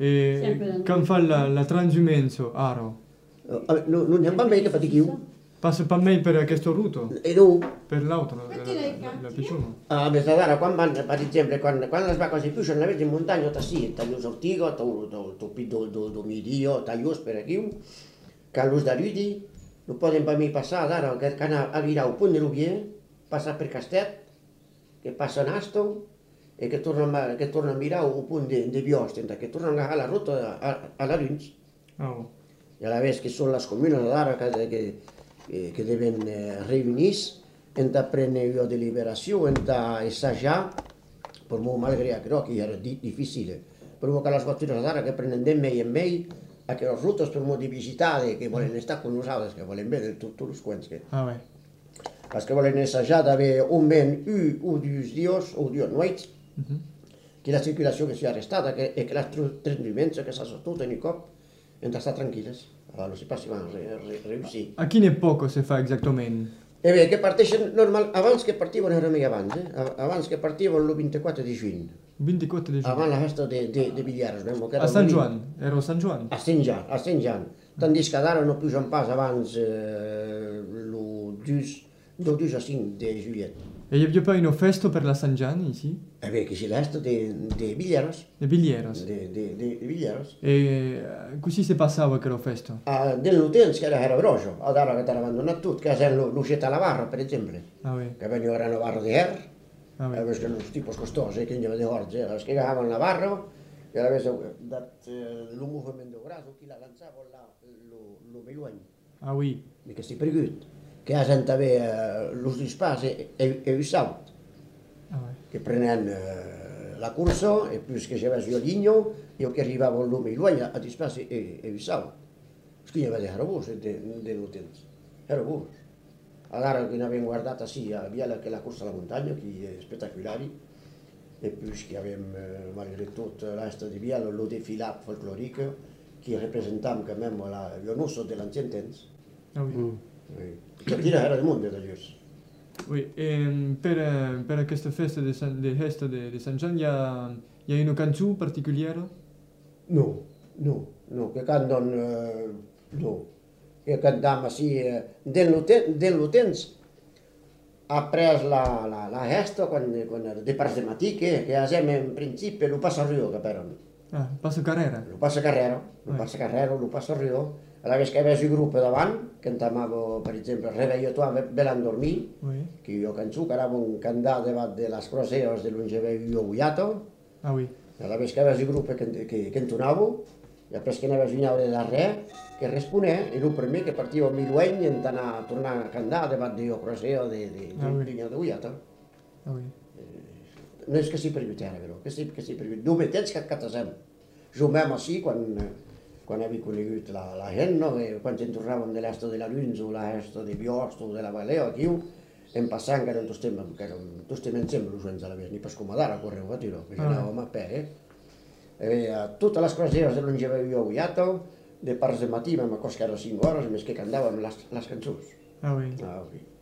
E come fa la transumenza, Aro? Non ne va bene che fatichiamo. Passa per me per questo ruto? E tu? Per l'auto, la piccione? Ah, mi sta dando, quando, per esempio, quando la sbacca si più, non avete in montagna, sì, taglio sortigo, tu pido do midio, taglio per chi, calus da rudi, non potem per me passare, dare, che a virare un punto di rubier, passa per Castet, che passa a Aston, e che torna a mirare un punto di Biostenta, che torna alla rotta alla Lunch. Oh. E alla vez che sono le comune che devono riunirsi e prendere una deliberazione e assaggiare, per me malgrado che era difficile, per che la squadra dara che prendendo me e me, a che le rotte per me di visitare, che vogliono stare con noi, che vogliono vedere tutti i squadri. Ah, beh. Perché vogliono assaggiare avere un ben o due notti, che la circolazione sia arrestata e che la trasmissione che sia sostenuta in cop e sta tranquilla. Allora si passa a riuscire. A chi ne poco si fa esattamente? E beh, che partisse normal, avanti che partivano era meglio avanti, avanti che partivano il 24 di giugno. 24 di giugno? Avanti la festa di Bigliares. A San Juan? Era a San Juan? A Saint Jean. Tandis che erano più un passo avanti il 12 a 5 di giugno. E gli abbiamo poi una festa per la San Gianni, sì? E beh, che si resta di Bigliares. De Billieros? Di Bigliares. E così si passava che la festa? Dell'utenza che era veloce, allora che era abbandonato tutto, che era l'uscita alla barra, per esempio. Ah, beh. Che venivano a barra di Her, Ah, beh. perché erano tipi costosi, che andavano di orge, la schiegavano la barra, e avevano dato il movimento grasso, chi la lanciava là, lo meglio. Ah, oui. Mica si preguta, che la gente aveva lo spazio e il salto, Ah, beh. che prendevano la corsa, e più che c'era il ligno, io che arrivavo al lume a spazio e il salto. Quindi era voce dell'utenza, era voce. Allora che ne abbiamo guardata sia via che la corsa alla montagna, che è spettacolare, e più che abbiamo, malgré tutto, il resto di via, lo défilé folklorique, che rappresentava quand même il nostro dell'ancien temps. Ah, oui. Che era del mondo d'ailleurs. Oui, e per questa festa di San Gian hi ha una canzone particolare? No, che cantano, no, che cantiamo sì, dell'utenza. Ha preso la gesta con le tematiche che assieme in principio lo passa a Rio, che erano. Ah, Passo Carrera? Lo passa Carrero, lo passa a Rio. Allora che aveva il gruppo davanti, cantavamo per esempio Reveglio tua bella dormì, Oui. che io canzone, che era un cantato della Scroseos dell'Ungeveglio io guiato. Ah, oui. Allora che aveva il gruppo che cantonavo, e poi che ne aveva vignato della re, che rispondeva, e lui per me che partiva a Miluegni e tornava a cantare per Dio Croseo di guiato. Ah, oui. Non è che si permetteva, vero? Che si permetteva. Dove te che accade sempre. Io mesmo sì, quando avevo conosciuto la gente, e quando tornavamo nell'est della Lunzo, l'est di Biosto, della Valeo, che io, in passando erano tutti insieme, lo senza la via, per scomodare a correre un tiro, perché andavamo a piedi. Tutte le cose che non avevo io guidato, le parze mattina, ma così che erano 5 ore, mi che cantavano le canzoni. Ah, oui. Ah, okay.